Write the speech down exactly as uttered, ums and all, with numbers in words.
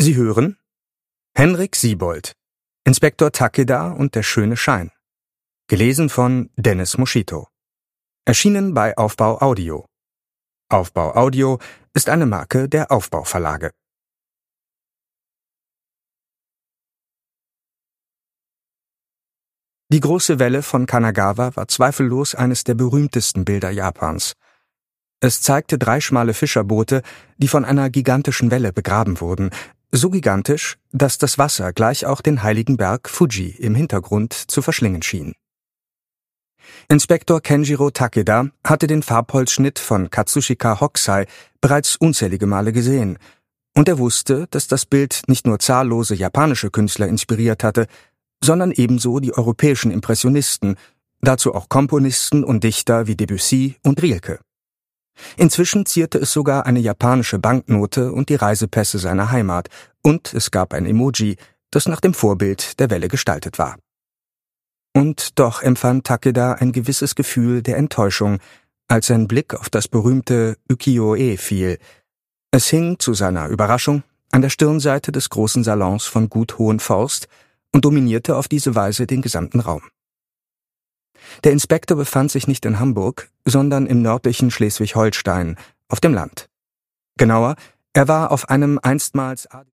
Sie hören Henrik Siebold, Inspektor Takeda und der schöne Schein. Gelesen von Dennis Moschito. Erschienen bei Aufbau Audio. Aufbau Audio ist eine Marke der Aufbau Verlage. Die große Welle von Kanagawa war zweifellos eines der berühmtesten Bilder Japans. Es zeigte drei schmale Fischerboote, die von einer gigantischen Welle begraben wurden, so gigantisch, dass das Wasser gleich auch den heiligen Berg Fuji im Hintergrund zu verschlingen schien. Inspektor Kenjiro Takeda hatte den Farbholzschnitt von Katsushika Hokusai bereits unzählige Male gesehen, und er wusste, dass das Bild nicht nur zahllose japanische Künstler inspiriert hatte, sondern ebenso die europäischen Impressionisten, dazu auch Komponisten und Dichter wie Debussy und Rilke. Inzwischen zierte es sogar eine japanische Banknote und die Reisepässe seiner Heimat, und es gab ein Emoji, das nach dem Vorbild der Welle gestaltet war. Und doch empfand Takeda ein gewisses Gefühl der Enttäuschung, als sein Blick auf das berühmte Ukiyo-e fiel. Es hing, zu seiner Überraschung, an der Stirnseite des großen Salons von Gut Hohenforst und dominierte auf diese Weise den gesamten Raum. Der Inspektor befand sich nicht in Hamburg, sondern im nördlichen Schleswig-Holstein, auf dem Land. Genauer, er war auf einem einstmals